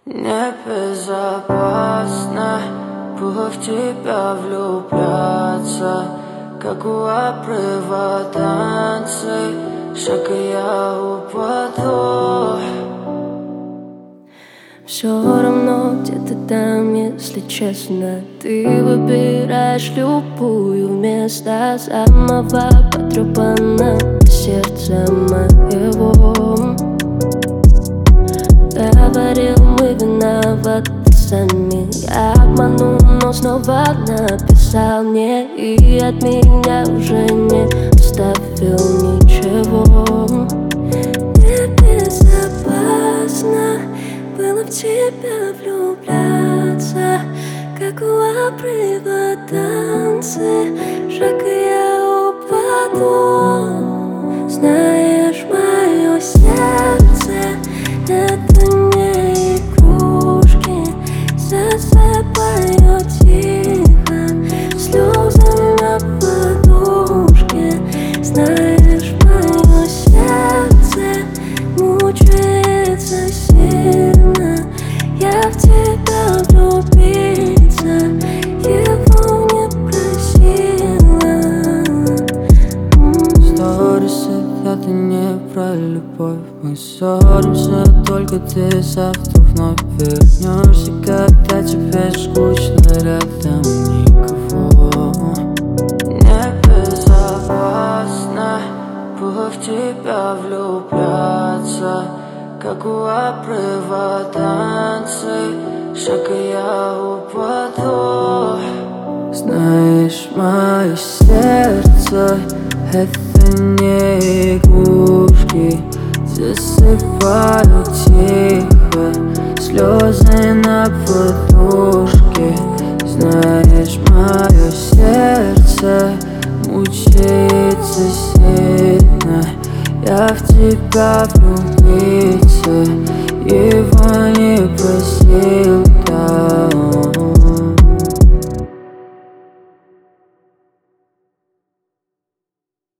Небезопасно было в тебя влюбляться, как у обрыва танцы, шаг и я упаду. Все равно где-то там, если честно, ты выбираешь любую вместо самого потрепанного сердца моего. Говорил, мы виноваты сами, я обманул, но снова написал мне, и от меня уже не оставил ничего. Небезопасно было в тебя влюбляться, как у обрыва танцы, шаг и я упаду. Знаешь, мое сердце — это не игрушки, засыпаю тихо слезы на подушке. Знаешь, мое сердце мучается сильно, я в тебя влюбиться его не просила. Сторисы — это не про любовь. Мы ссоримся, только ты завтра вновь вернешься, когда тебе скучно, рядом никого. Небезопасно было в тебя влюбляться, как у обрыва танцы, шаг и я упаду. Знаешь, мое сердце — это не игрушки, засыпаю тихо слезы на подушке. Знаешь, мое сердце мучается сильно, я в тебя влюбиться его не просил, да.